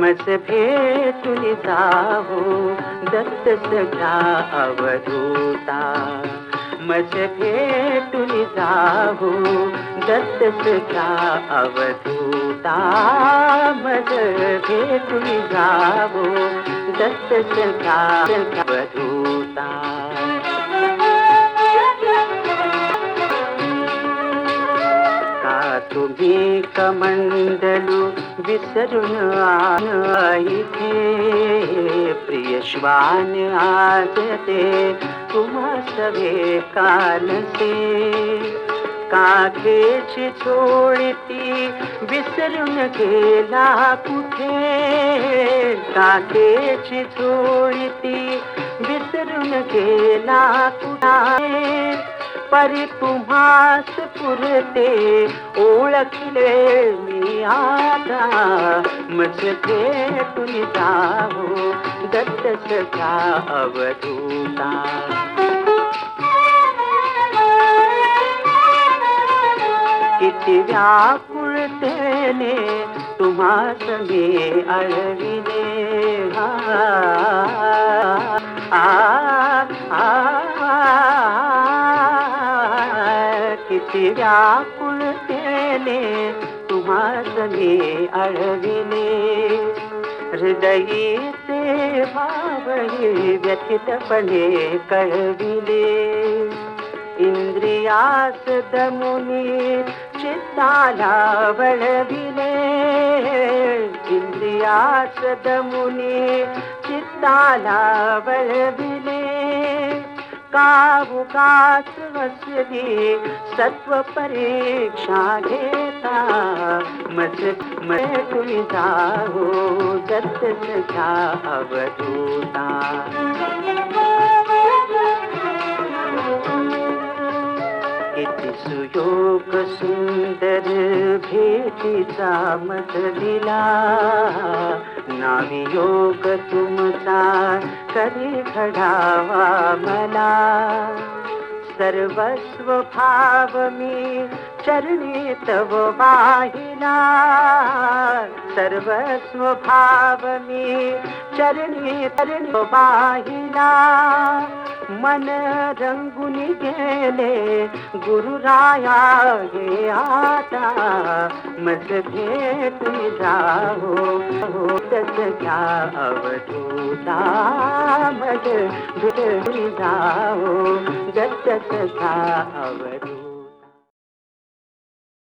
मज भेटून जावो दत्त सख्या अवधूता मज भेटून जावो दत्त सख्या अवधूता मज भेटून जावो दत्त सख्या अवधूता तुम्ही कमंडलू विसरून इथे प्रिय श्वान आज ते तुम्हा सवे कालसे काखेची चोळीती विसरून गेला कुठे काखेची चोळीती विसरून गेला कुठे परी तुम्हास पुरते ओळखले मी आता मज भेटून जावो दत्त सख्या अवधूता किती व्याकुळतेने तुम्हास मी अळविले किती व्याकुळतेने तुम्हास मी अळविले हृदयीचे भावही व्यथितपणे कळविले इंद्रियास दमुनी चित्ताला वळविले इंद्रियास दमुनी चित्ताला वळविले कावुकास वसली सत्व परीक्षा घेता मज तुम्ही जावो दत्त सख्या अवधूता किती सुयोग सुंदर भेटीचा मज दिला नावी योग तुमचा कधी घडावा मला सर्वस्व भाव मी चरणी तव वाहिला सर्वस्व भाव मी चरणी वाहिला मन रंगून गेले गुरुराया हे आता मज भेटून जावो दत्त सख्या अवधूता मज भेटून जावो दत्त सख्या अवधूता